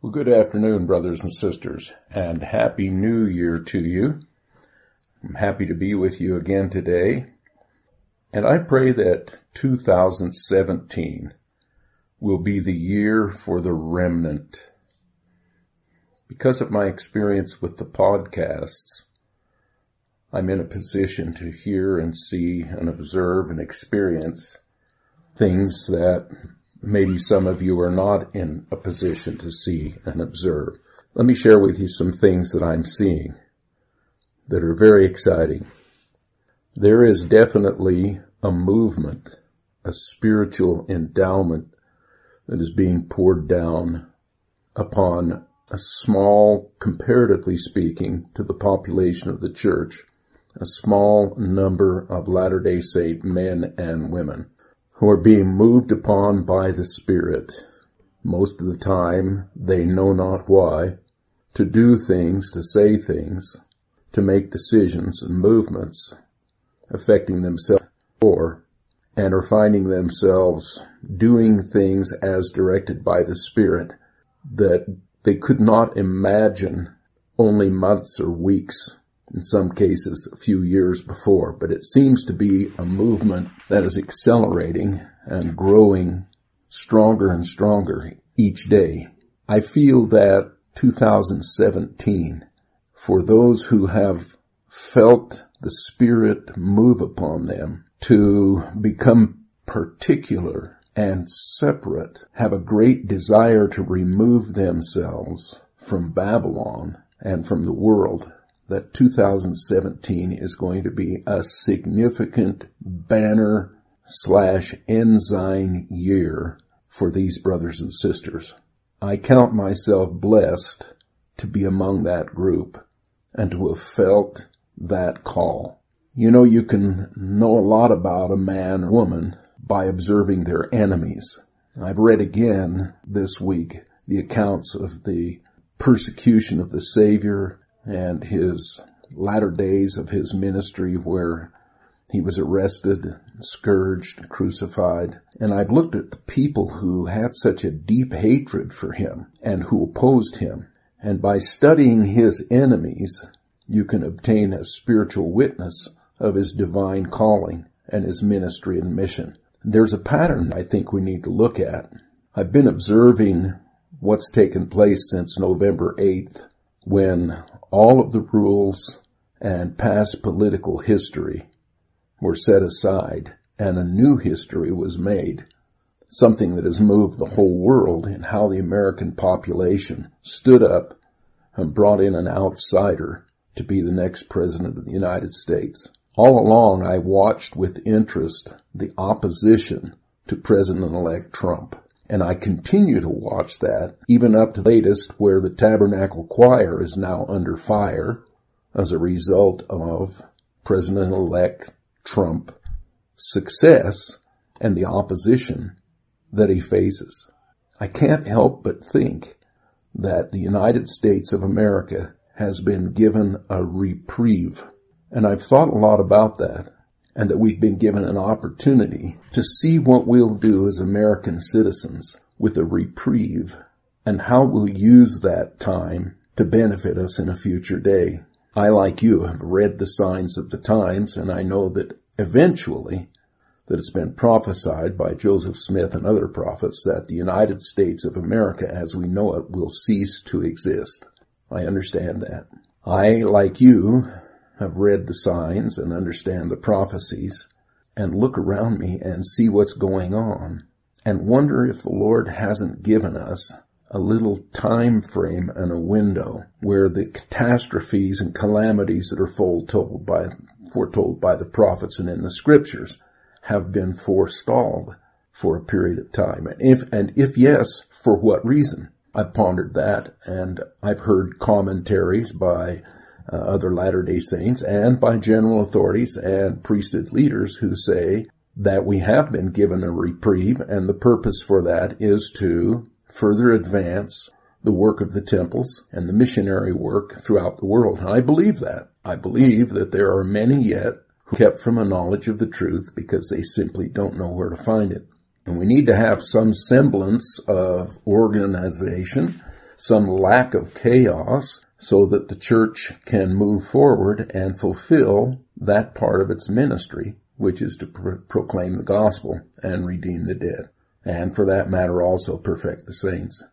Well, good afternoon, brothers and sisters, and Happy New Year to you. I'm happy to be with you again today, and I pray that 2017 will be the year for the remnant. Because of my experience with the podcasts, I'm in a position to hear and see and observe and experience things that maybe some of you are not in a position to see and observe. Let me share with you some things that I'm seeing that are very exciting. There is definitely a movement, a spiritual endowment that is being poured down upon a small, comparatively speaking, to the population of the church, a small number of Latter-day Saint men and women who are being moved upon by the Spirit, most of the time they know not why, to do things, to say things, to make decisions and movements affecting themselves and are finding themselves doing things as directed by the Spirit that they could not imagine only months or weeks, in some cases a few years before. But it seems to be a movement that is accelerating and growing stronger and stronger each day. I feel that 2017, for those who have felt the Spirit move upon them to become particular and separate, have a great desire to remove themselves from Babylon and from the world, that 2017 is going to be a significant banner/ensign year for these brothers and sisters. I count myself blessed to be among that group and to have felt that call. You know, you can know a lot about a man or woman by observing their enemies. I've read again this week the accounts of the persecution of the Savior and his latter days of his ministry, where he was arrested, scourged, crucified. And I've looked at the people who had such a deep hatred for him and who opposed him. And by studying his enemies, you can obtain a spiritual witness of his divine calling and his ministry and mission. There's a pattern I think we need to look at. I've been observing what's taken place since November 8th, when all of the rules and past political history were set aside and a new history was made, something that has moved the whole world in how the American population stood up and brought in an outsider to be the next president of the United States. All along, I watched with interest the opposition to President-elect Trump. And I continue to watch that, even up to the latest, where the Tabernacle Choir is now under fire as a result of President-elect Trump's success and the opposition that he faces. I can't help but think that the United States of America has been given a reprieve. And I've thought a lot about that. And that we've been given an opportunity to see what we'll do as American citizens with a reprieve and how we'll use that time to benefit us in a future day. I, like you, have read the signs of the times, and I know that eventually that it's been prophesied by Joseph Smith and other prophets that the United States of America as we know it will cease to exist. I understand that. I, like you, have read the signs and understand the prophecies and look around me and see what's going on and wonder if the Lord hasn't given us a little time frame and a window where the catastrophes and calamities that are foretold by the prophets and in the scriptures have been forestalled for a period of time. And if yes, for what reason? I've pondered that, and I've heard commentaries by other Latter-day Saints and by general authorities and priesthood leaders who say that we have been given a reprieve, and the purpose for that is to further advance the work of the temples and the missionary work throughout the world. And I believe that. I believe that there are many yet who are kept from a knowledge of the truth because they simply don't know where to find it. And we need to have some semblance of organization some lack of chaos so that the church can move forward and fulfill that part of its ministry, which is to proclaim the gospel and redeem the dead, and for that matter also perfect the saints.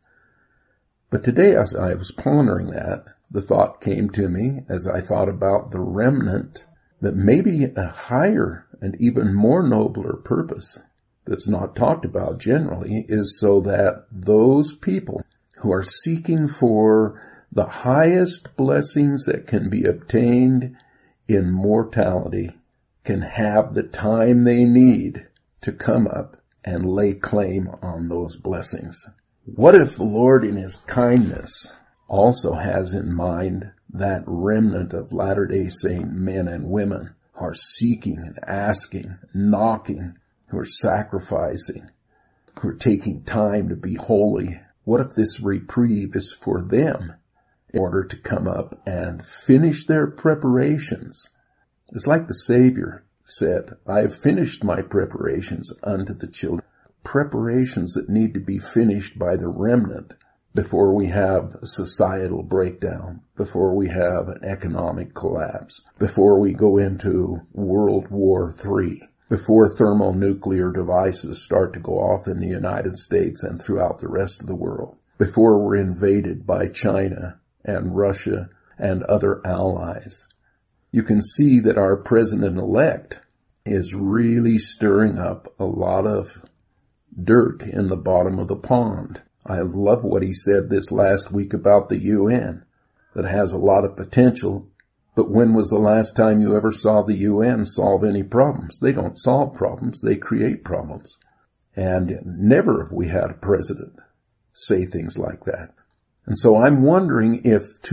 But today, as I was pondering that, the thought came to me as I thought about the remnant, that maybe a higher and even more nobler purpose that's not talked about generally is so that those people who are seeking for the highest blessings that can be obtained in mortality can have the time they need to come up and lay claim on those blessings. What if the Lord in His kindness also has in mind that remnant of Latter-day Saint men and women who are seeking and asking, knocking, who are sacrificing, who are taking time to be holy? What if this reprieve is for them in order to come up and finish their preparations? It's like the Savior said, I have finished my preparations unto the children. Preparations that need to be finished by the remnant before we have a societal breakdown, before we have an economic collapse, before we go into World War III, before thermonuclear devices start to go off in the United States and throughout the rest of the world, before we're invaded by China and Russia and other allies. You can see that our president-elect is really stirring up a lot of dirt in the bottom of the pond. I love what he said this last week about the UN, that has a lot of potential, but when was the last time you ever saw the UN solve any problems? They don't solve problems, they create problems. And never have we had a president say things like that. And so I'm wondering if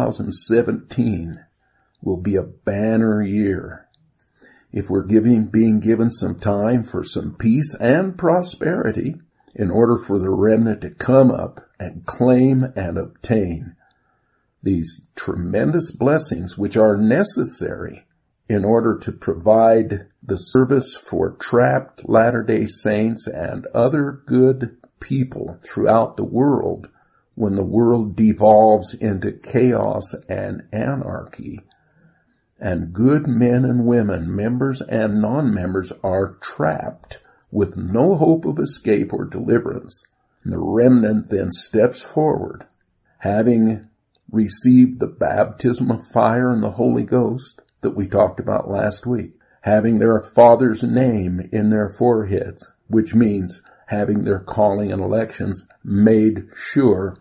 2017 will be a banner year, if we're being given some time for some peace and prosperity in order for the remnant to come up and claim and obtain these tremendous blessings which are necessary in order to provide the service for trapped Latter-day Saints and other good people throughout the world when the world devolves into chaos and anarchy. And good men and women, members and non-members, are trapped with no hope of escape or deliverance. And the remnant then steps forward, having received the baptism of fire and the Holy Ghost that we talked about last week, having their Father's name in their foreheads, which means having their calling and elections made sure,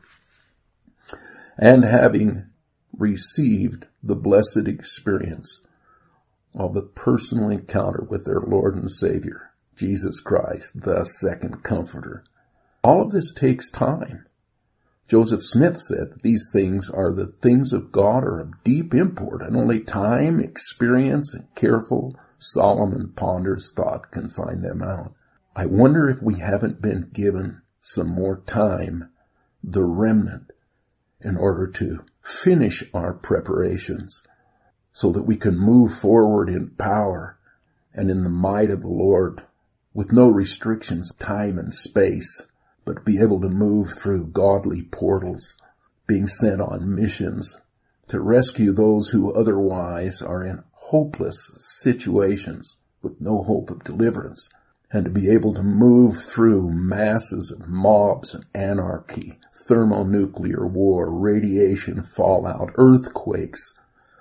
and having received the blessed experience of a personal encounter with their Lord and Savior, Jesus Christ, the second Comforter. All of this takes time. Joseph Smith said that these things are the things of God are of deep import, and only time, experience, and careful, solemn, and ponderous thought can find them out. I wonder if we haven't been given some more time, the remnant, in order to finish our preparations so that we can move forward in power and in the might of the Lord with no restrictions, time and space, but be able to move through godly portals, being sent on missions to rescue those who otherwise are in hopeless situations with no hope of deliverance, and to be able to move through masses of mobs and anarchy, thermonuclear war, radiation fallout, earthquakes,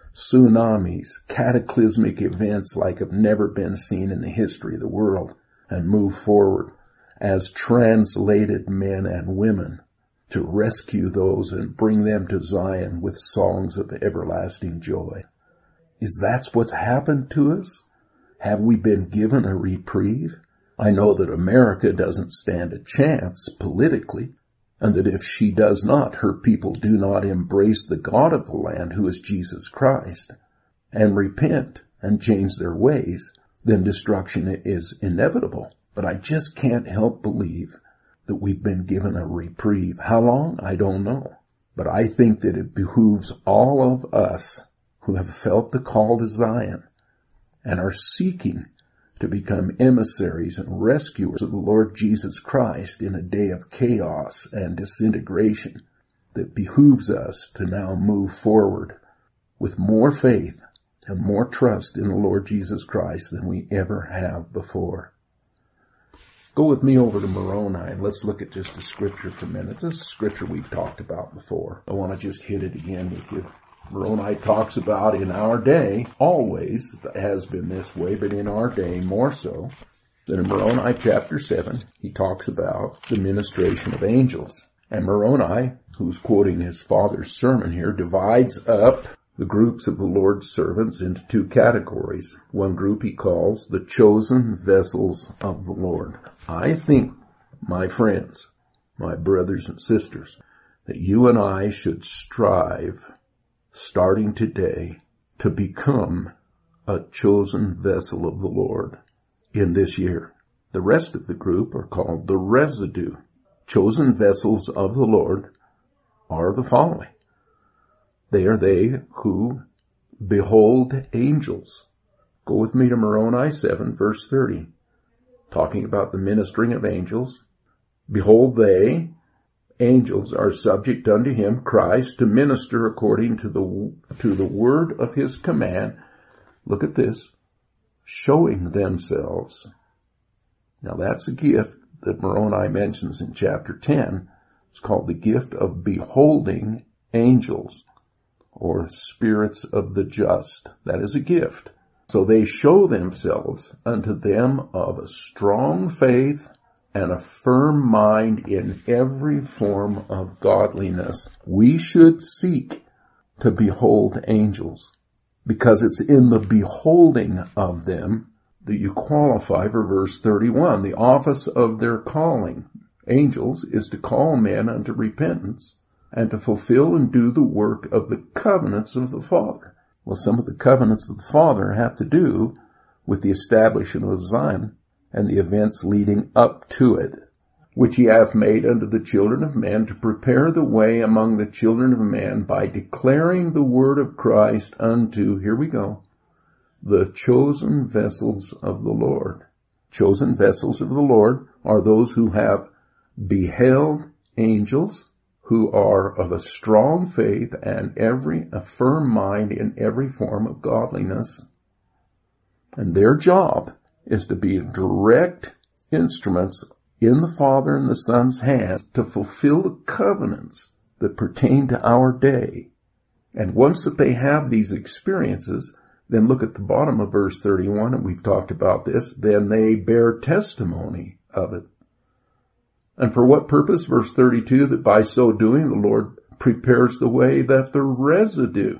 tsunamis, cataclysmic events like have never been seen in the history of the world, and move forward as translated men and women to rescue those and bring them to Zion with songs of everlasting joy. Is that what's happened to us? Have we been given a reprieve? I know that America doesn't stand a chance politically, and that if she does not, her people do not embrace the God of the land, who is Jesus Christ, and repent and change their ways, then destruction is inevitable. But I just can't help believe that we've been given a reprieve. How long? I don't know. But I think that it behooves all of us who have felt the call to Zion and are seeking to become emissaries and rescuers of the Lord Jesus Christ in a day of chaos and disintegration, that behooves us to now move forward with more faith and more trust in the Lord Jesus Christ than we ever have before. Go with me over to Moroni and let's look at just a scripture for a minute. This is a scripture we've talked about before. I want to just hit it again with you. Moroni talks about in our day, always has been this way, but in our day more so, that in Moroni chapter 7, he talks about the ministration of angels. And Moroni, who's quoting his father's sermon here, divides up the groups of the Lord's servants into two categories. One group he calls the chosen vessels of the Lord. I think, my friends, my brothers and sisters, that you and I should strive, starting today, to become a chosen vessel of the Lord in this year. The rest of the group are called the residue. Chosen vessels of the Lord are the following. They are they who behold angels. Go with me to Moroni 7, verse 30. Talking about the ministering of angels. Behold, they, angels, are subject unto him, Christ, to minister according to the word of his command. Look at this. Showing themselves. Now that's a gift that Moroni mentions in chapter 10. It's called the gift of beholding angels, or spirits of the just. That is a gift. So they show themselves unto them of a strong faith and a firm mind in every form of godliness. We should seek to behold angels, because it's in the beholding of them that you qualify for verse 31. The office of their calling, angels, is to call men unto repentance and to fulfill and do the work of the covenants of the Father. Well, some of the covenants of the Father have to do with the establishment of Zion and the events leading up to it, which ye have made unto the children of men to prepare the way among the children of men by declaring the word of Christ unto, here we go, the chosen vessels of the Lord. Chosen vessels of the Lord are those who have beheld angels, who are of a strong faith and a firm mind in every form of godliness. And their job is to be direct instruments in the Father and the Son's hands to fulfill the covenants that pertain to our day. And once that they have these experiences, then look at the bottom of verse 31, and we've talked about this, then they bear testimony of it. And for what purpose? Verse 32, that by so doing the Lord prepares the way that the residue,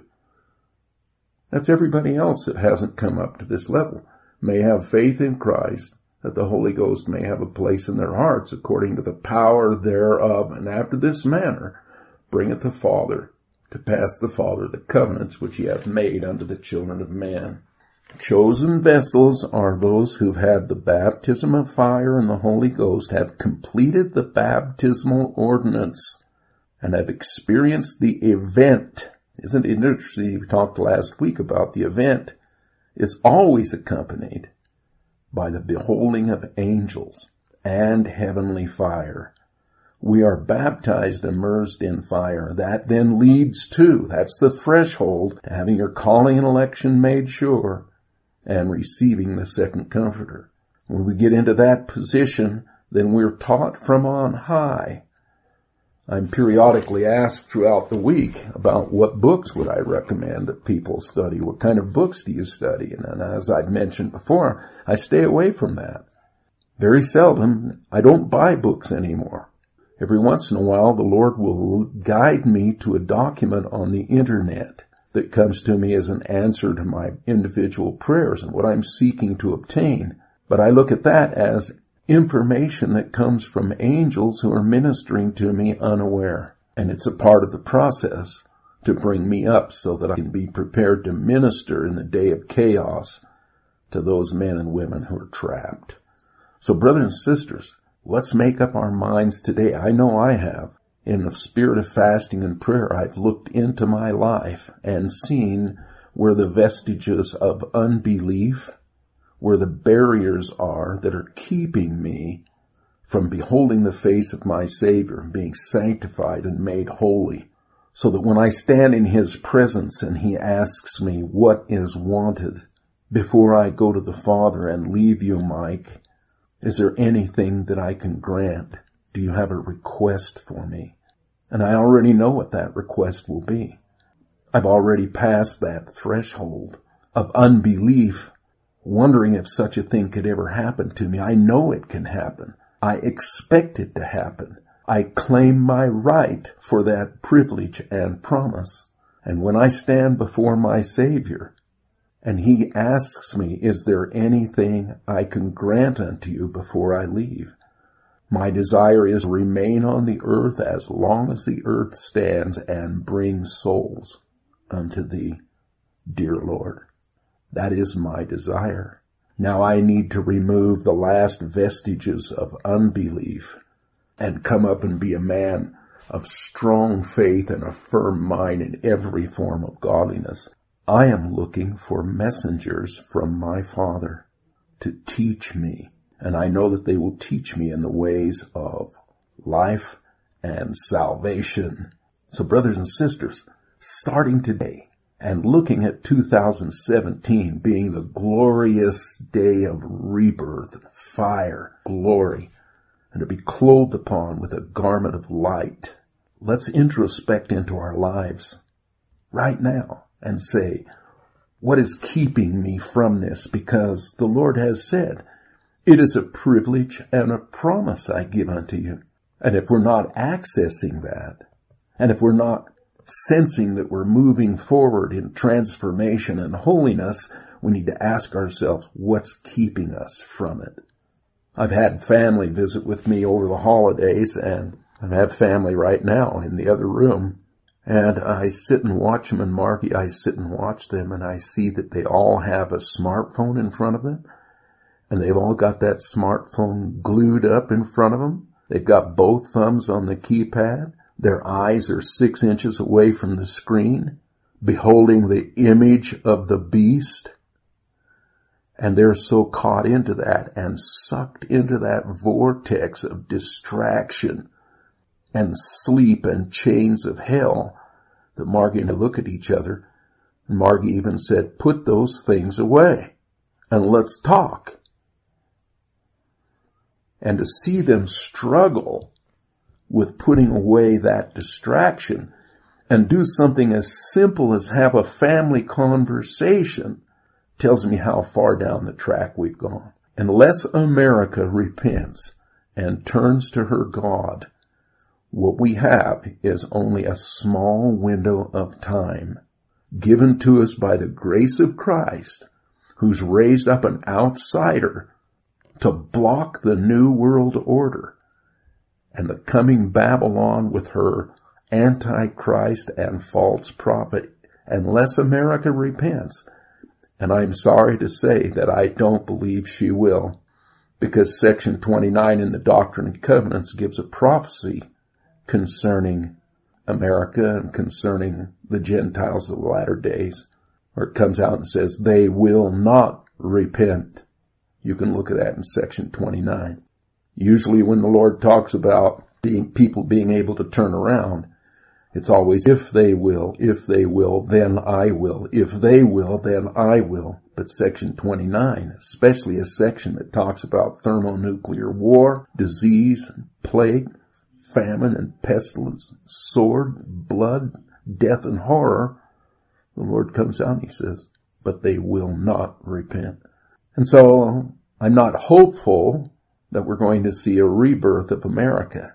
that's everybody else that hasn't come up to this level, may have faith in Christ, that the Holy Ghost may have a place in their hearts according to the power thereof, and after this manner bringeth the Father to pass the Father the covenants which he hath made unto the children of man. Chosen vessels are those who've had the baptism of fire and the Holy Ghost, have completed the baptismal ordinance, and have experienced the event. Isn't it interesting? We talked last week about the event is always accompanied by the beholding of angels and heavenly fire. We are baptized, immersed in fire. That then leads to, that's the threshold, to having your calling and election made sure and receiving the second comforter. When we get into that position, then we're taught from on high. I'm periodically asked throughout the week about what books would I recommend that people study. What kind of books do you study? And as I've mentioned before, I stay away from that. Very seldom, I don't buy books anymore. Every once in a while, the Lord will guide me to a document on the internet that comes to me as an answer to my individual prayers and what I'm seeking to obtain. But I look at that as information that comes from angels who are ministering to me unaware. And it's a part of the process to bring me up so that I can be prepared to minister in the day of chaos to those men and women who are trapped. So brothers and sisters, let's make up our minds today. I know I have. In the spirit of fasting and prayer, I've looked into my life and seen where the vestiges of unbelief, where the barriers are that are keeping me from beholding the face of my Savior, being sanctified and made holy, so that when I stand in his presence and he asks me what is wanted before I go to the Father and leave you, Mike, is there anything that I can grant? Do you have a request for me? And I already know what that request will be. I've already passed that threshold of unbelief, wondering if such a thing could ever happen to me. I know it can happen. I expect it to happen. I claim my right for that privilege and promise. And when I stand before my Savior, and he asks me, is there anything I can grant unto you before I leave? My desire is to remain on the earth as long as the earth stands and bring souls unto thee, dear Lord. That is my desire. Now I need to remove the last vestiges of unbelief and come up and be a man of strong faith and a firm mind in every form of godliness. I am looking for messengers from my Father to teach me, and I know that they will teach me in the ways of life and salvation. So brothers and sisters, starting today and looking at 2017 being the glorious day of rebirth, fire, glory, and to be clothed upon with a garment of light, let's introspect into our lives right now and say, what is keeping me from this? Because the Lord has said, it is a privilege and a promise I give unto you. And if we're not accessing that, and if we're not sensing that we're moving forward in transformation and holiness, we need to ask ourselves, what's keeping us from it? I've had family visit with me over the holidays, and I have family right now in the other room. And I sit and watch them, and Margie, I sit and watch them, and I see that they all have a smartphone in front of them, and they've all got that smartphone glued up in front of them. They've got both thumbs on the keypad. Their eyes are 6 inches away from the screen, beholding the image of the beast. And they're so caught into that and sucked into that vortex of distraction and sleep and chains of hell that Margie and I look at each other. And Margie even said, put those things away and let's talk. And to see them struggle with putting away that distraction and do something as simple as have a family conversation tells me how far down the track we've gone. Unless America repents and turns to her God, what we have is only a small window of time given to us by the grace of Christ, who's raised up an outsider to block the new world order and the coming Babylon with her Antichrist and false prophet, unless America repents. And I'm sorry to say that I don't believe she will, because Section 29 in the Doctrine and Covenants gives a prophecy concerning America and concerning the Gentiles of the latter days, where it comes out and says they will not repent. You can look at that in Section 29. Usually when the Lord talks about people being able to turn around, it's always, if they will, then I will. If they will, then I will. But Section 29, especially a section that talks about thermonuclear war, disease, plague, famine and pestilence, sword, blood, death and horror, the Lord comes out and he says, but they will not repent. And so I'm not hopeful that we're going to see a rebirth of America.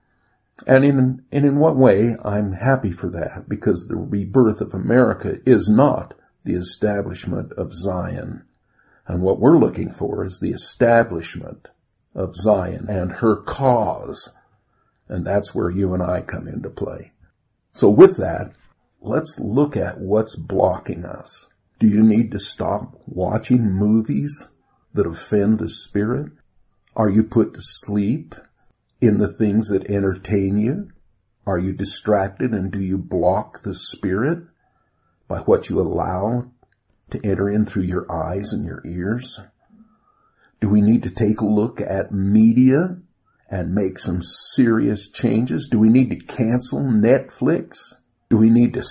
And in what way? I'm happy for that, because the rebirth of America is not the establishment of Zion. And what we're looking for is the establishment of Zion and her cause. And that's where you and I come into play. So with that, let's look at what's blocking us. Do you need to stop watching movies that offend the Spirit? Are you put to sleep in the things that entertain you? Are you distracted, and do you block the Spirit by what you allow to enter in through your eyes and your ears? Do we need to take a look at media and make some serious changes? Do we need to cancel Netflix? Do we need to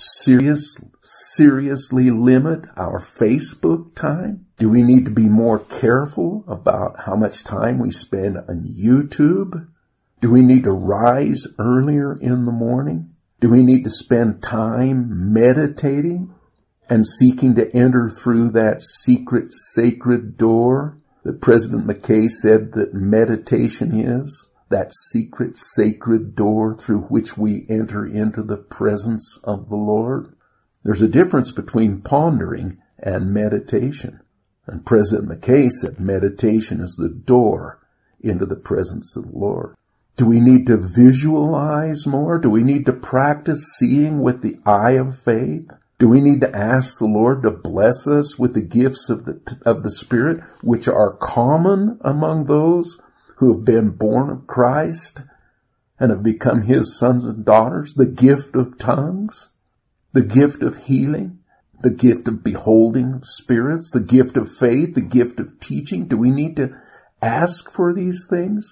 seriously limit our Facebook time? Do we need to be more careful about how much time we spend on YouTube? Do we need to rise earlier in the morning? Do we need to spend time meditating and seeking to enter through that secret, sacred door that President McKay said that meditation is? That secret, sacred door through which we enter into the presence of the Lord. There's a difference between pondering and meditation. And President McKay said meditation is the door into the presence of the Lord. Do we need to visualize more? Do we need to practice seeing with the eye of faith? Do we need to ask the Lord to bless us with the gifts of the Spirit, which are common among those who have been born of Christ and have become His sons and daughters? The gift of tongues, the gift of healing, the gift of beholding spirits, the gift of faith, the gift of teaching. Do we need to ask for these things?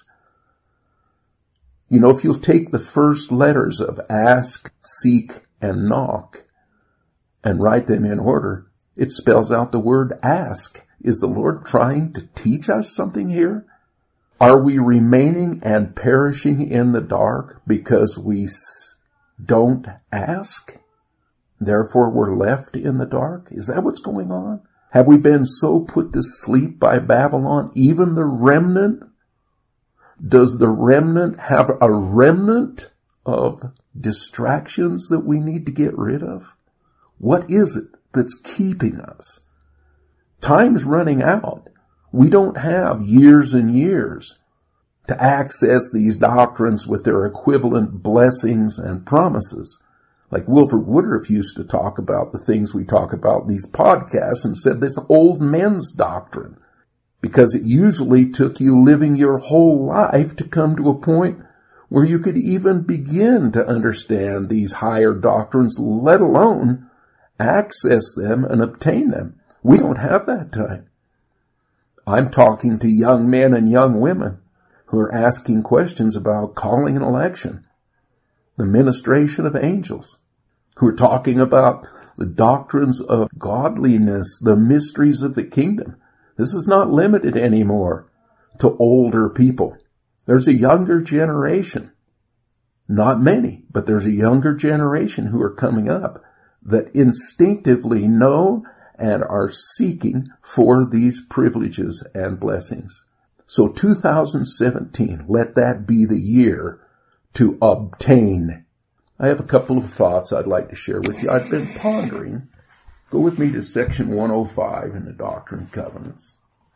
You know, if you'll take the first letters of ask, seek, and knock and write them in order, it spells out the word ask. Is the Lord trying to teach us something here? Are we remaining and perishing in the dark because we don't ask? Therefore we're left in the dark? Is that what's going on? Have we been so put to sleep by Babylon, even the remnant? Does the remnant have a remnant of distractions that we need to get rid of? What is it that's keeping us? Time's running out. We don't have years and years to access these doctrines with their equivalent blessings and promises. Like Wilford Woodruff used to talk about the things we talk about in these podcasts and said that's old men's doctrine, because it usually took you living your whole life to come to a point where you could even begin to understand these higher doctrines, let alone access them and obtain them. We don't have that time. I'm talking to young men and young women who are asking questions about calling an election, the ministration of angels, who are talking about the doctrines of godliness, the mysteries of the kingdom. This is not limited anymore to older people. There's a younger generation, not many, but there's a younger generation who are coming up that instinctively know and are seeking for these privileges and blessings. So 2017, let that be the year to obtain. I have a couple of thoughts I'd like to share with you. I've been pondering. Go with me to section 105 in the Doctrine and Covenants.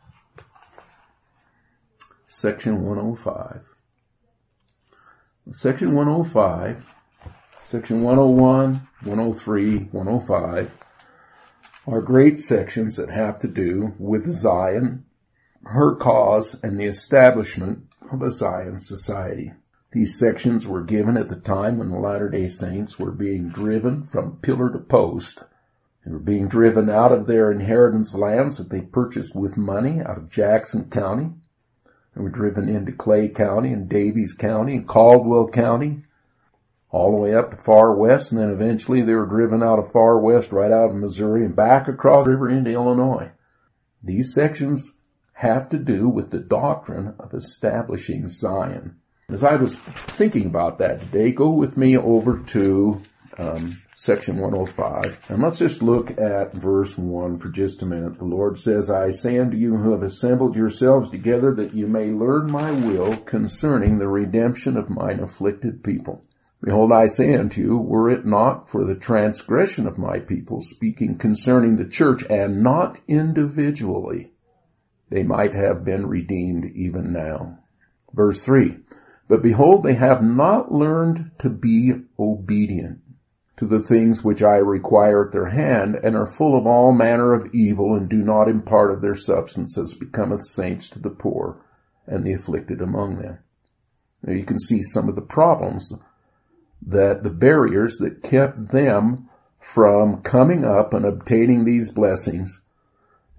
Section 105. Section 105, section 101, 103, 105 are great sections that have to do with Zion, her cause, and the establishment of a Zion society. These sections were given at the time when the Latter-day Saints were being driven from pillar to post. They were being driven out of their inheritance lands that they purchased with money out of Jackson County. They were driven into Clay County and Davies County and Caldwell County, all the way up to far west, and then eventually they were driven out of far west, right out of Missouri, and back across the river into Illinois. These sections have to do with the doctrine of establishing Zion. As I was thinking about that today, go with me over to section 105, and let's just look at verse 1 for just a minute. The Lord says, I say unto you who have assembled yourselves together, that you may learn my will concerning the redemption of mine afflicted people. Behold, I say unto you, were it not for the transgression of my people, speaking concerning the church, and not individually, they might have been redeemed even now. Verse 3, but behold, they have not learned to be obedient to the things which I require at their hand, and are full of all manner of evil, and do not impart of their substance as becometh saints to the poor and the afflicted among them. Now you can see some of the problems, that the barriers that kept them from coming up and obtaining these blessings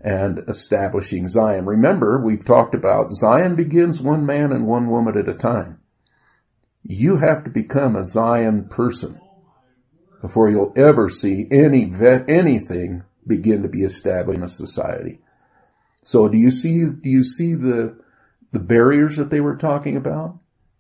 and establishing Zion. Remember, we've talked about Zion begins one man and one woman at a time. You have to become a Zion person before you'll ever see anything begin to be established in a society. So do you see the barriers that they were talking about?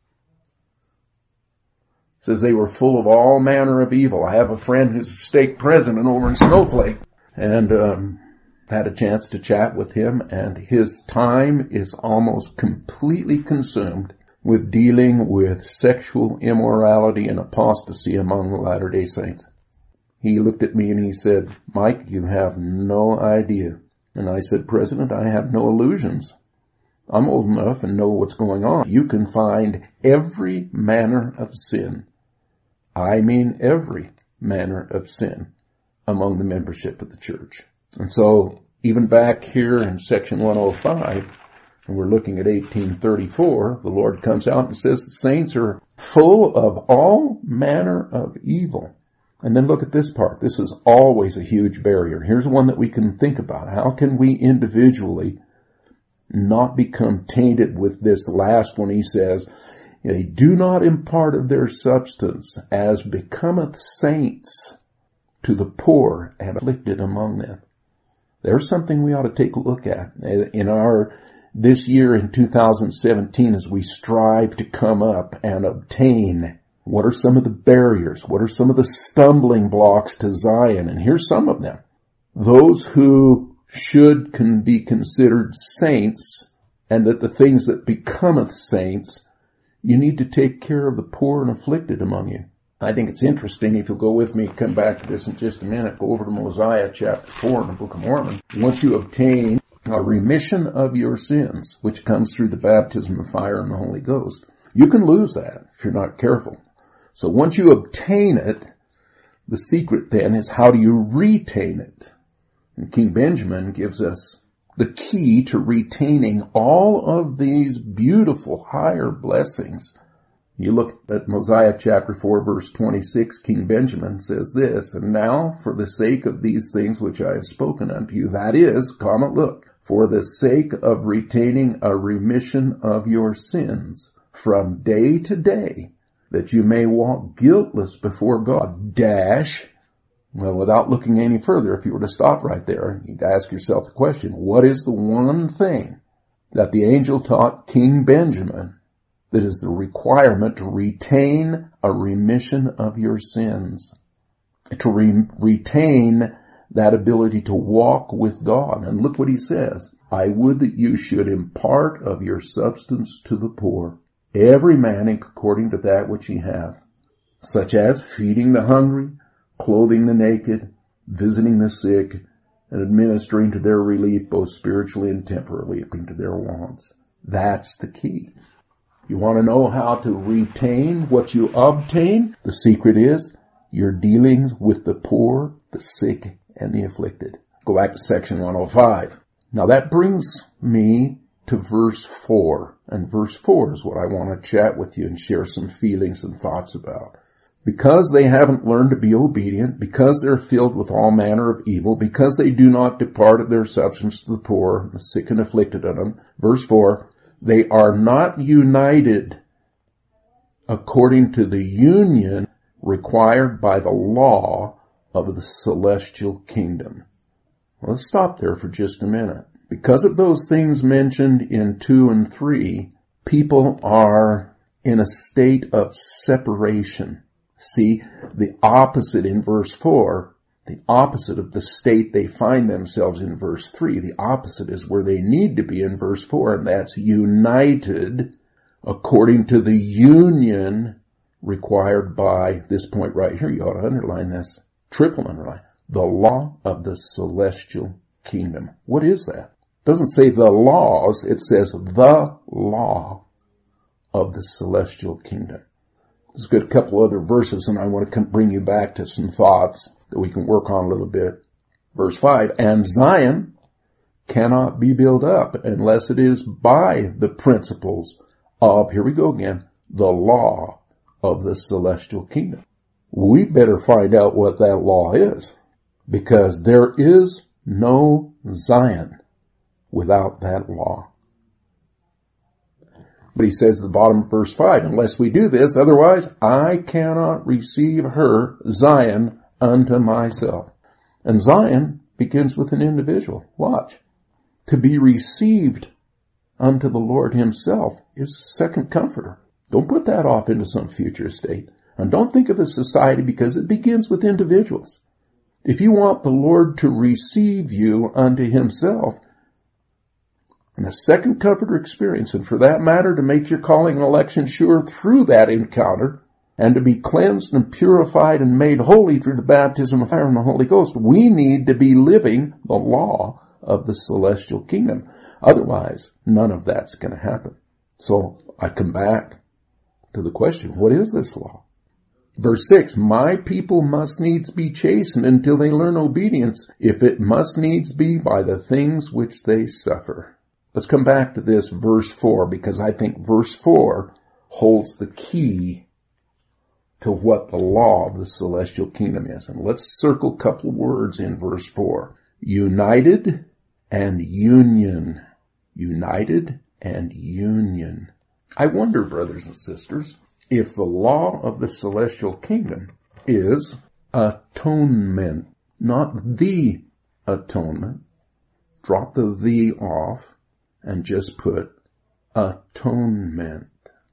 It says they were full of all manner of evil. I have a friend who's a stake president over in Snowflake, and had a chance to chat with him, and his time is almost completely consumed with dealing with sexual immorality and apostasy among the Latter-day Saints. He looked at me and he said, "Mike, you have no idea." And I said, "President, I have no illusions. I'm old enough and know what's going on. You can find every manner of sin. I mean every manner of sin among the membership of the church." And so, even back here in section 105, and we're looking at 1834, the Lord comes out and says the saints are full of all manner of evil. And then look at this part. This is always a huge barrier. Here's one that we can think about. How can we individually not become tainted with this last one? He says, "They do not impart of their substance as becometh saints to the poor and afflicted among them." There's something we ought to take a look at in this year in 2017 as we strive to come up and obtain. What are some of the barriers? What are some of the stumbling blocks to Zion? And here's some of them. Those who can be considered saints, and that the things that becometh saints, you need to take care of the poor and afflicted among you. I think it's interesting, if you'll go with me, come back to this in just a minute, go over to Mosiah chapter 4 in the Book of Mormon. Once you obtain a remission of your sins, which comes through the baptism of fire and the Holy Ghost, you can lose that if you're not careful. So once you obtain it, the secret then is how do you retain it? And King Benjamin gives us the key to retaining all of these beautiful higher blessings. You look at Mosiah chapter 4 verse 26, King Benjamin says this, "And now for the sake of these things which I have spoken unto you, that is, for the sake of retaining a remission of your sins from day to day, that you may walk guiltless before God, well, without looking any further, if you were to stop right there, you'd ask yourself the question, what is the one thing that the angel taught King Benjamin that is the requirement to retain a remission of your sins, to retain that ability to walk with God? And look what he says. "I would that you should impart of your substance to the poor, every man according to that which he hath, such as feeding the hungry, clothing the naked, visiting the sick, and administering to their relief both spiritually and temporally according to their wants." That's the key. You want to know how to retain what you obtain? The secret is your dealings with the poor, the sick, and the afflicted. Go back to section 105. Now that brings me to verse 4. And verse 4 is what I want to chat with you and share some feelings and thoughts about. Because they haven't learned to be obedient, because they're filled with all manner of evil, because they do not depart of their substance to the poor, the sick and afflicted of them. Verse 4, they are not united according to the union required by the law of the celestial kingdom. Let's stop there for just a minute. Because of those things mentioned in 2 and 3, people are in a state of separation. See, the opposite in verse 4, the opposite of the state they find themselves in verse 3, the opposite is where they need to be in verse 4, and that's united according to the union required by this point right here. You ought to underline this, triple underline, the law of the celestial kingdom. What is that? It doesn't say the laws, it says the law of the celestial kingdom. There's got a couple other verses, and I want to bring you back to some thoughts that we can work on a little bit. Verse 5, and Zion cannot be built up unless it is by the principles of, here we go again, the law of the celestial kingdom. We better find out what that law is, because there is no Zion without that law. But he says at the bottom of verse 5, unless we do this, otherwise I cannot receive her, Zion, unto myself. And Zion begins with an individual. Watch. To be received unto the Lord himself is the second comforter. Don't put that off into some future state. And don't think of a society, because it begins with individuals. If you want the Lord to receive you unto himself, and a second comforter experience, and for that matter to make your calling and election sure through that encounter, and to be cleansed and purified and made holy through the baptism of fire and the Holy Ghost, we need to be living the law of the celestial kingdom. Otherwise, none of that's going to happen. So I come back to the question, what is this law? Verse 6, my people must needs be chastened until they learn obedience, if it must needs be by the things which they suffer. Let's come back to this verse 4, because I think verse 4 holds the key to what the law of the celestial kingdom is. And let's circle a couple of words in verse 4. United and union. United and union. I wonder, brothers and sisters, if the law of the celestial kingdom is atonement, not the atonement. Drop the "the" off and just put atonement.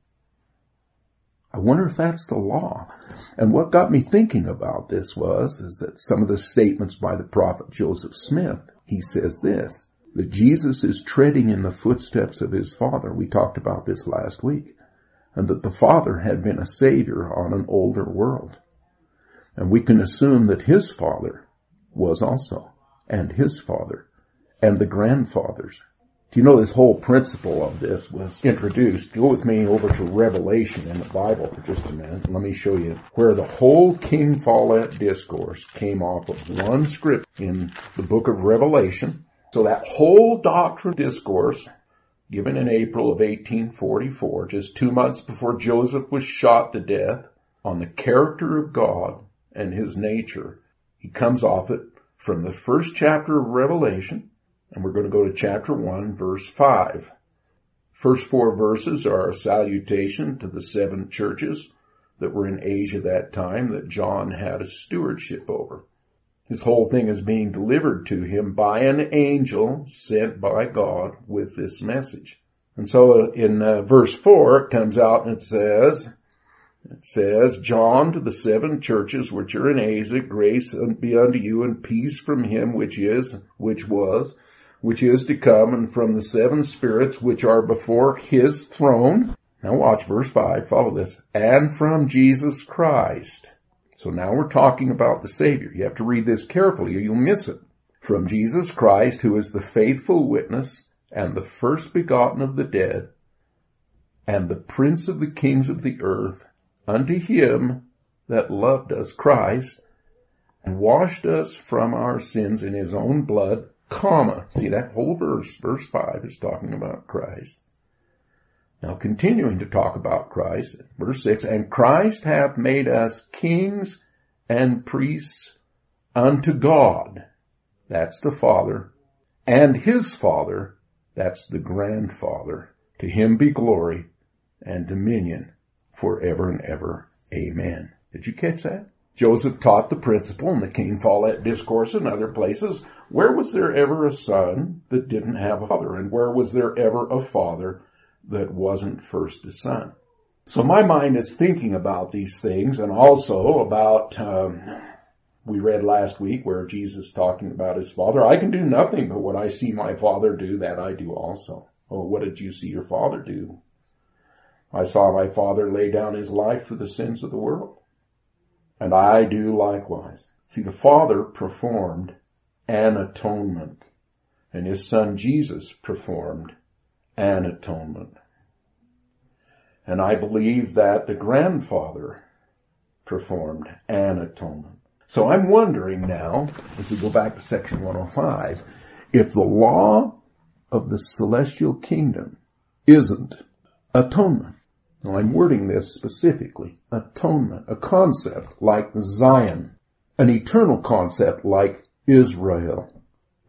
I wonder if that's the law. And what got me thinking about this is that some of the statements by the prophet Joseph Smith, he says this, that Jesus is treading in the footsteps of his Father. We talked about this last week. And that the Father had been a Savior on an older world. And we can assume that his Father was also, and his Father, and the grandfathers. Do you know this whole principle of this was introduced? Go with me over to Revelation in the Bible for just a minute. Let me show you where the whole King Follett discourse came off of one script in the book of Revelation. So that whole doctrine discourse, given in April of 1844, just 2 months before Joseph was shot to death, on the character of God and his nature, he comes off it from the first chapter of Revelation, and we're going to go to chapter 1, verse 5. First 4 verses are a salutation to the 7 churches that were in Asia that time that John had a stewardship over. His whole thing is being delivered to him by an angel sent by God with this message. And so in verse 4, it comes out and it says, John to the 7 churches which are in Asia, grace be unto you and peace from him which is, which was, which is to come, and from the 7 spirits which are before his throne. Now watch verse 5, follow this. And from Jesus Christ. So now we're talking about the Savior. You have to read this carefully or you'll miss it. From Jesus Christ, who is the faithful witness and the first begotten of the dead, and the Prince of the kings of the earth, unto him that loved us, Christ, and washed us from our sins in his own blood, comma. See that whole verse, verse 5 is talking about Christ. Now continuing to talk about Christ, verse 6, and Christ hath made us kings and priests unto God, that's the Father, and his Father, that's the grandfather. To him be glory and dominion forever and ever. Amen. Did you catch that? Joseph taught the principle in the King Follett Discourse and other places. Where was there ever a son that didn't have a father? And where was there ever a father that wasn't first a son? So my mind is thinking about these things, and also about, we read last week where Jesus talking about his Father. I can do nothing but what I see my Father do, that I do also. Oh, what did you see your Father do? I saw my Father lay down his life for the sins of the world. And I do likewise. See, the Father performed an atonement, and his Son Jesus performed an atonement. And I believe that the grandfather performed an atonement. So I'm wondering now, as we go back to section 105, if the law of the celestial kingdom isn't atonement. Now I'm wording this specifically. Atonement, a concept like Zion, an eternal concept like Israel,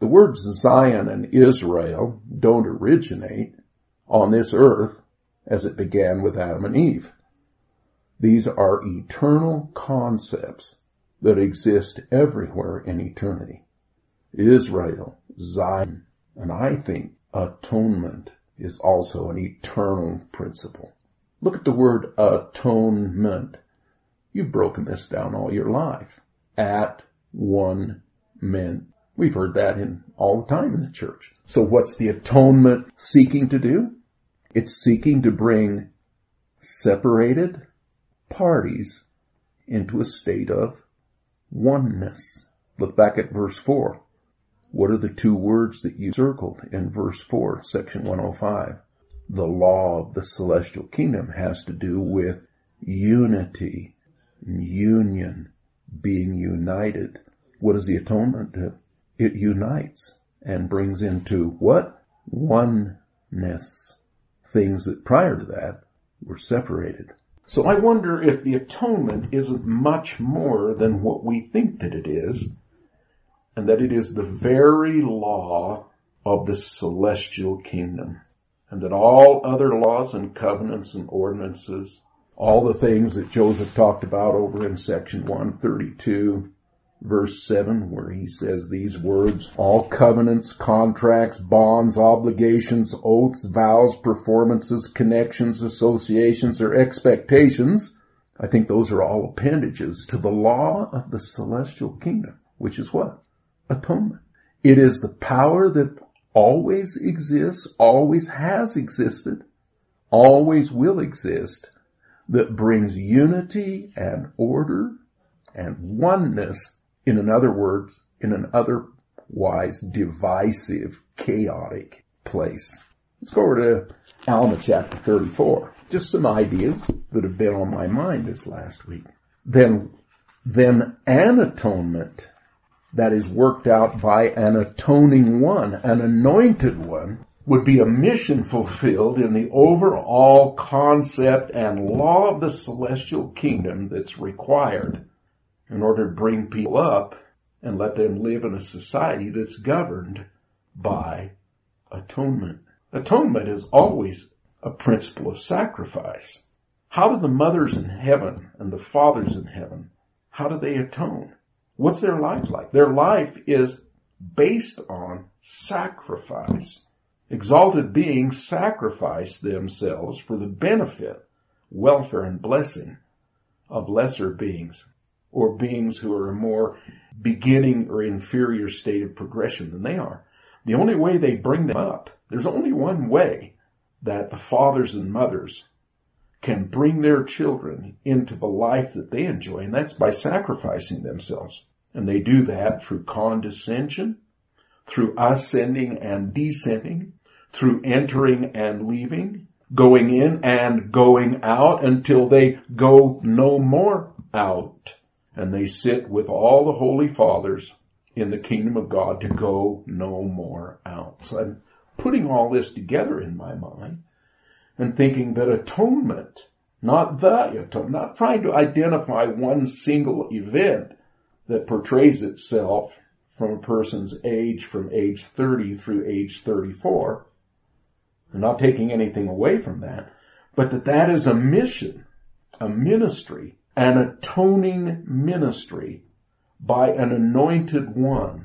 The words Zion and Israel don't originate on this earth as it began with Adam and Eve. These are eternal concepts that exist everywhere in eternity. Israel, Zion, and I think atonement is also an eternal principle. Look at the word atonement. You've broken this down all your life. At one ment. We've heard that all the time in the church. So what's the atonement seeking to do? It's seeking to bring separated parties into a state of oneness. Look back at verse 4. What are the two words that you circled in verse 4, section 105? The law of the celestial kingdom has to do with unity, union, being united. What does the atonement do? It unites and brings into what? Oneness. Things that prior to that were separated. So I wonder if the atonement isn't much more than what we think that it is, and that it is the very law of the celestial kingdom, and that all other laws and covenants and ordinances, all the things that Joseph talked about over in section 132, verse 7, where he says these words, all covenants, contracts, bonds, obligations, oaths, vows, performances, connections, associations, or expectations, I think those are all appendages to the law of the celestial kingdom, which is what? Atonement. It is the power that always exists, always has existed, always will exist, that brings unity and order and oneness in an otherwise divisive, chaotic place. Let's go over to Alma chapter 34. Just some ideas that have been on my mind this last week. Then an atonement that is worked out by an atoning one, an anointed one, would be a mission fulfilled in the overall concept and law of the celestial kingdom that's required in order to bring people up and let them live in a society that's governed by atonement. Atonement is always a principle of sacrifice. How do the mothers in heaven and the fathers in heaven, how do they atone? What's their lives like? Their life is based on sacrifice. Exalted beings sacrifice themselves for the benefit, welfare, and blessing of lesser beings, or beings who are a more beginning or inferior state of progression than they are. The only way they bring them up, there's only one way that the fathers and mothers can bring their children into the life that they enjoy, and that's by sacrificing themselves. And they do that through condescension, through ascending and descending, through entering and leaving, going in and going out until they go no more out. And they sit with all the holy fathers in the kingdom of God to go no more out. So I'm putting all this together in my mind and thinking that atonement, not trying to identify one single event that portrays itself from a person's age from age 30 through age 34, and not taking anything away from that, but that is a mission, a ministry, an atoning ministry by an anointed one,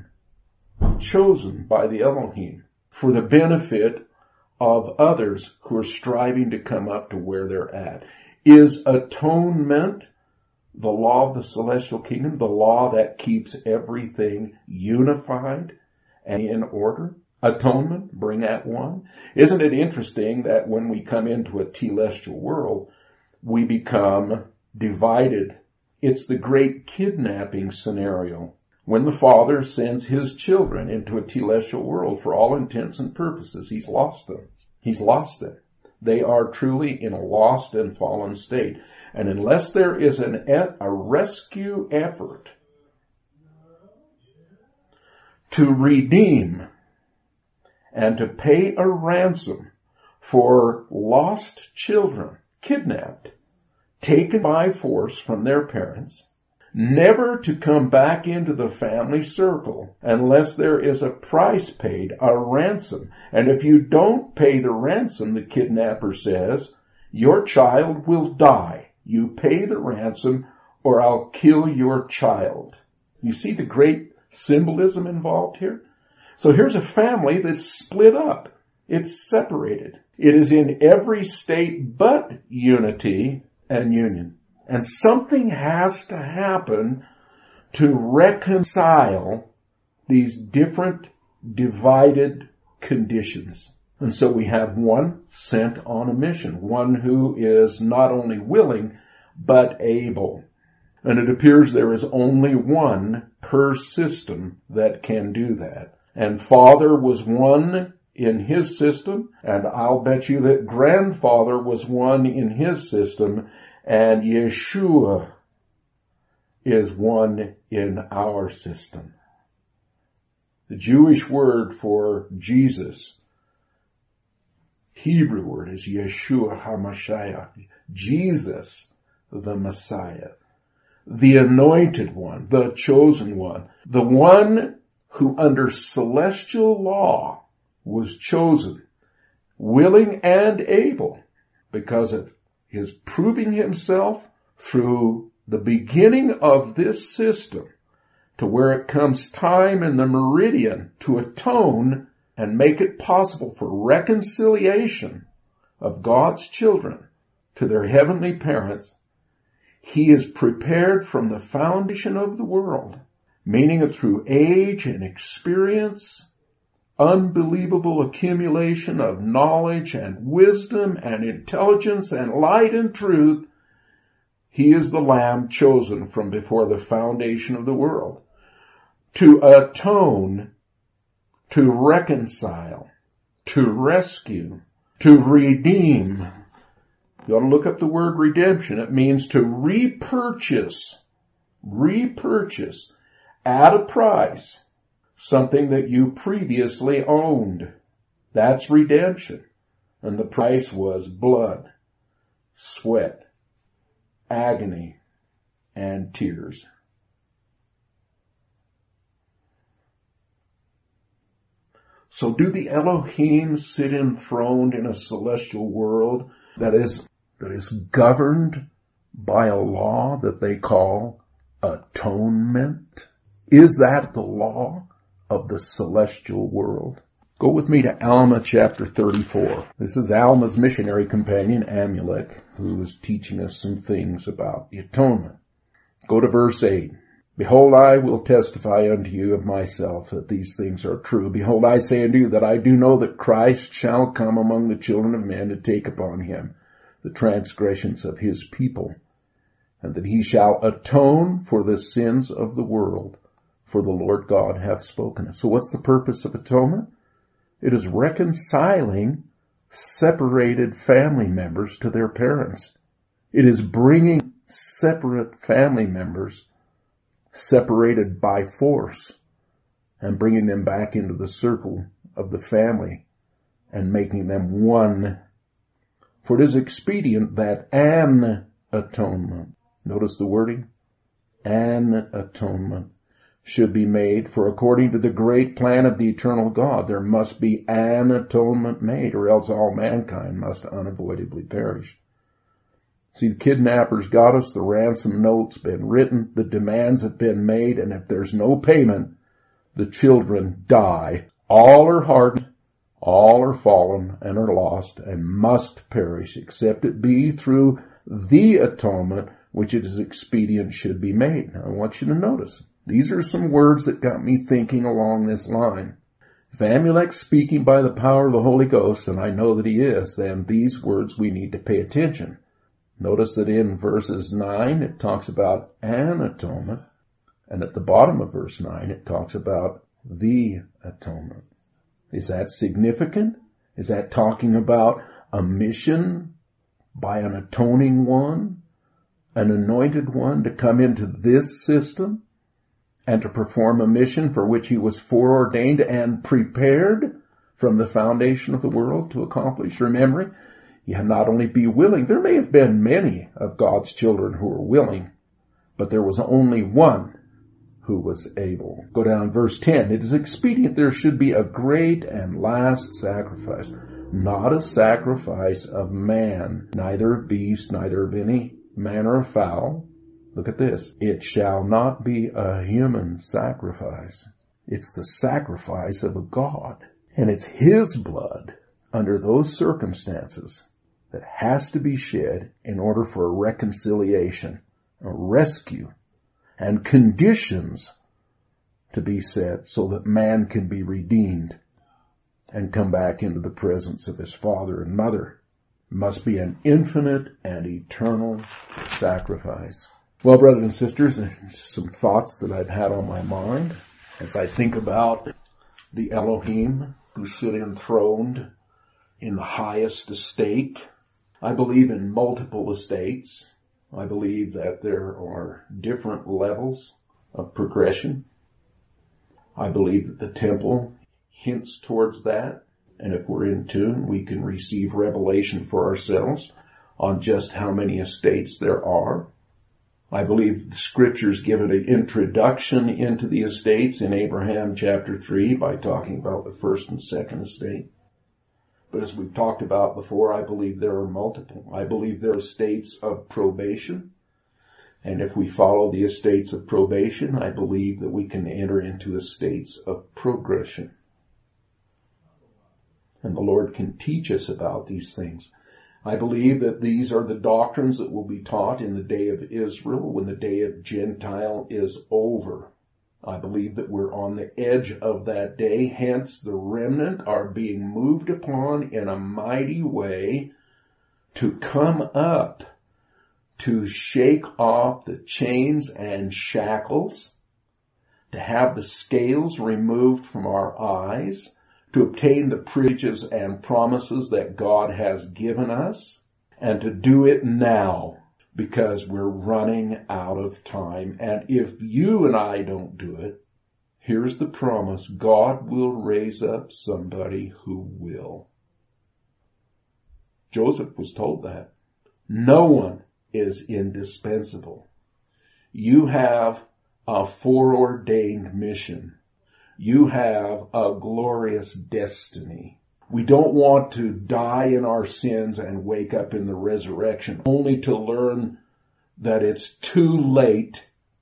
chosen by the Elohim for the benefit of others who are striving to come up to where they're at. Is atonement the law of the celestial kingdom, the law that keeps everything unified and in order? Atonement, bring at one. Isn't it interesting that when we come into a telestial world, we become divided? It's the great kidnapping scenario when the Father sends his children into a telestial world. For all intents and purposes, he's lost them. He's lost them. They are truly in a lost and fallen state. And unless there is a rescue effort to redeem and to pay a ransom for lost children, kidnapped, taken by force from their parents, never to come back into the family circle unless there is a price paid, a ransom. And if you don't pay the ransom, the kidnapper says, your child will die. You pay the ransom or I'll kill your child. You see the great symbolism involved here? So here's a family that's split up. It's separated. It is in every state but unity and union. And something has to happen to reconcile these different divided conditions. And so we have one sent on a mission, one who is not only willing, but able. And it appears there is only one per system that can do that. And Father was one in his system, and I'll bet you that Grandfather was one in his system, and Yeshua is one in our system. The Jewish word for Jesus, Hebrew word, is Yeshua HaMashiach, Jesus the Messiah, the anointed one, the chosen one, the one who under celestial law was chosen, willing and able, because of his proving himself through the beginning of this system to where it comes time in the meridian to atone and make it possible for reconciliation of God's children to their heavenly parents. He is prepared from the foundation of the world, meaning that through age and experience, unbelievable accumulation of knowledge and wisdom and intelligence and light and truth, he is the Lamb chosen from before the foundation of the world to atone, to reconcile, to rescue, to redeem. You ought to look up the word redemption. It means to repurchase at a price something that you previously owned. That's redemption. And the price was blood, sweat, agony, and tears. So do the Elohim sit enthroned in a celestial world that is governed by a law that they call atonement? Is that the law of the celestial world? Go with me to Alma chapter 34. This is Alma's missionary companion, Amulek, who is teaching us some things about the atonement. Go to verse 8. Behold, I will testify unto you of myself that these things are true. Behold, I say unto you that I do know that Christ shall come among the children of men to take upon him the transgressions of his people, and that he shall atone for the sins of the world, for the Lord God hath spoken it. So what's the purpose of atonement? It is reconciling separated family members to their parents. It is bringing separate family members separated by force and bringing them back into the circle of the family and making them one. For it is expedient that an atonement, notice the wording, an atonement should be made, for according to the great plan of the eternal God, there must be an atonement made, or else all mankind must unavoidably perish. See, the kidnappers got us, the ransom note's been written, the demands have been made, and if there's no payment, the children die. All are hardened, all are fallen, and are lost, and must perish, except it be through the atonement which it is expedient should be made. Now, I want you to notice, these are some words that got me thinking along this line. If Amulek's speaking by the power of the Holy Ghost, and I know that he is, then these words we need to pay attention. Notice that in verses 9 it talks about an atonement, and at the bottom of verse 9 it talks about the atonement. Is that significant? Is that talking about a mission by an atoning one, an anointed one to come into this system and to perform a mission for which he was foreordained and prepared from the foundation of the world to accomplish? Remembering, you not only be willing, there may have been many of God's children who were willing, but there was only one who was able. Go down verse 10. It is expedient there should be a great and last sacrifice, not a sacrifice of man, neither of beast, neither of any manner of fowl. Look at this. It shall not be a human sacrifice. It's the sacrifice of a God. And it's His blood under those circumstances that has to be shed in order for a reconciliation, a rescue, and conditions to be set so that man can be redeemed and come back into the presence of his father and mother. It must be an infinite and eternal sacrifice. Well, brothers and sisters, some thoughts that I've had on my mind as I think about the Elohim who sit enthroned in the highest estate. I believe in multiple estates. I believe that there are different levels of progression. I believe that the temple hints towards that. And if we're in tune, we can receive revelation for ourselves on just how many estates there are. I believe the scriptures give it an introduction into the estates in Abraham chapter 3 by talking about the first and second estate. But as we've talked about before, I believe there are multiple. I believe there are estates of probation. And if we follow the estates of probation, I believe that we can enter into estates of progression. And the Lord can teach us about these things. I believe that these are the doctrines that will be taught in the day of Israel when the day of Gentile is over. I believe that we're on the edge of that day. Hence, the remnant are being moved upon in a mighty way to come up, to shake off the chains and shackles, to have the scales removed from our eyes, to obtain the privileges and promises that God has given us, and to do it now, because we're running out of time. And if you and I don't do it, here's the promise: God will raise up somebody who will. Joseph was told that. No one is indispensable. You have a foreordained mission. You have a glorious destiny. We don't want to die in our sins and wake up in the resurrection only to learn that it's too late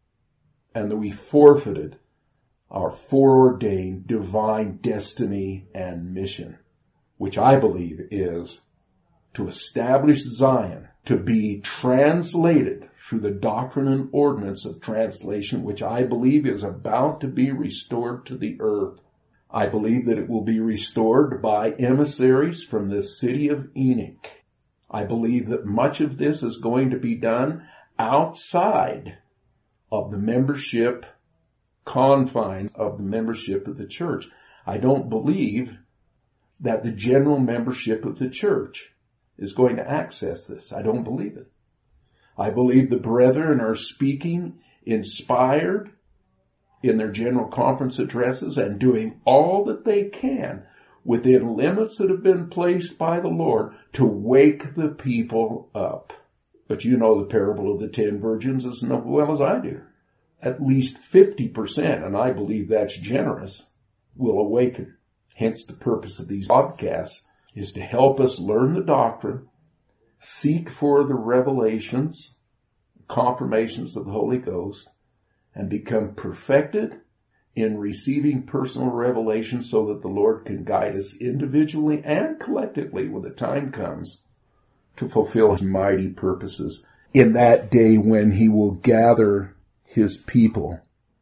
and that we forfeited our foreordained divine destiny and mission, which I believe is to establish Zion, to be translated through the doctrine and ordinance of translation, which I believe is about to be restored to the earth. I believe that it will be restored by emissaries from the city of Enoch. I believe that much of this is going to be done outside of the membership confines of the membership of the church. I don't believe that the general membership of the church is going to access this. I don't believe it. I believe the brethren are speaking inspired in their general conference addresses and doing all that they can within limits that have been placed by the Lord to wake the people up. But you know the parable of the 10 virgins as well as I do. At least 50%, and I believe that's generous, will awaken. Hence the purpose of these podcasts is to help us learn the doctrine, seek for the revelations, confirmations of the Holy Ghost, and become perfected in receiving personal revelation so that the Lord can guide us individually and collectively when the time comes to fulfill His mighty purposes in that day when He will gather His people,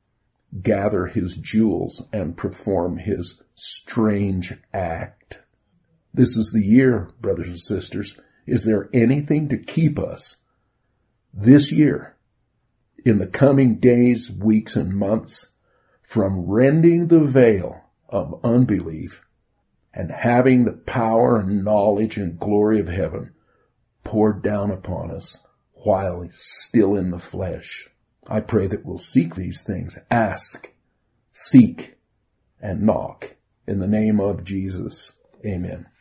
gather His jewels, and perform His strange act. This is the year, brothers and sisters. Is there anything to keep us this year, in the coming days, weeks, and months, from rending the veil of unbelief and having the power and knowledge and glory of heaven poured down upon us while still in the flesh? I pray that we'll seek these things, ask, seek, and knock. In the name of Jesus, amen.